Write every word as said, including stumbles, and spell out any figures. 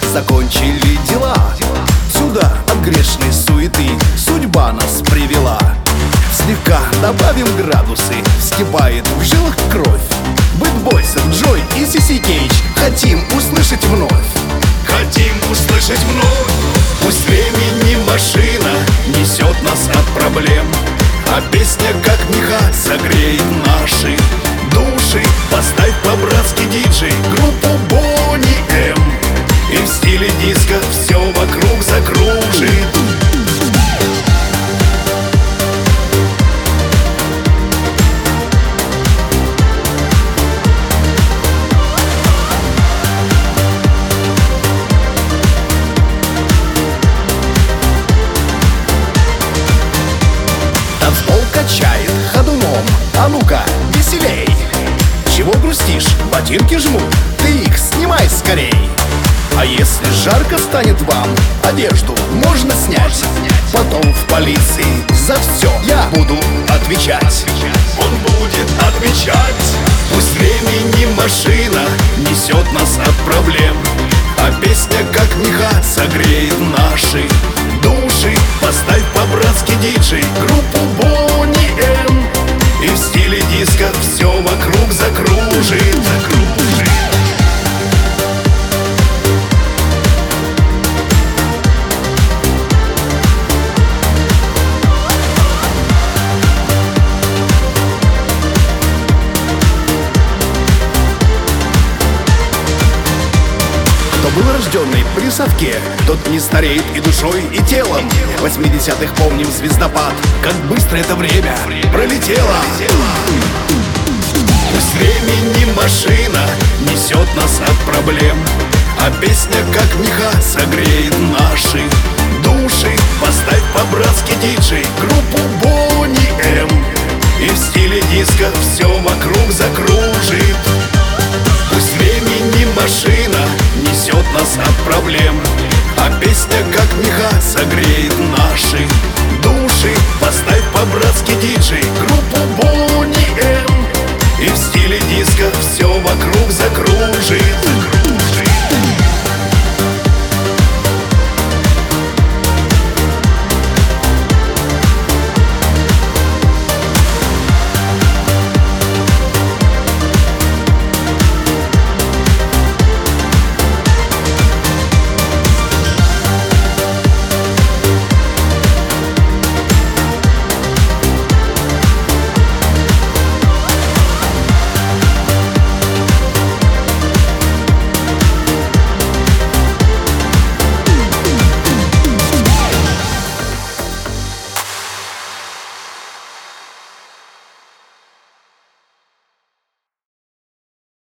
закончили дела. Сюда от грешной суеты судьба нас привела. Слегка добавим градусы, вскипает в жилах кровь. Бэд Бойс, Джой и Си Си Кейдж хотим услышать вновь. Хотим услышать вновь. Пусть времени машина несет нас от проблем, а песня, как меха, согреет наши души. Поставь по-братски, диджей, группу Бонни М, и в стиле диска все вокруг закружит. Танцпол качает ходуном, а ну-ка, веселей. Чего грустишь? Ботинки жмут, ты их снимай скорей. А если жарко станет вам, одежду можно снять. Потом в полиции за все я буду отвечать. Он будет отвечать. Пусть времени машина несет нас от проблем, а песня, как меха, согреет наши души. Поставь по-братски, диджей, группу Бонни М, и в стиле диска все вокруг закружит, закружит. Кто был рожденный при совке, тот не стареет и душой, и телом. В восьмидесятых помним звездопад, как быстро это время пролетело. Пусть времени машина несет нас от проблем, а песня, как меха, согреет наши души. Поставь по-братски, диджей, группу Бонни М, и в стиле диска все вокруг закружит. Пусть времени машина несет нас от проблем, а песня, как меха, согреет наши души. Поставь по-братски, диджей, группу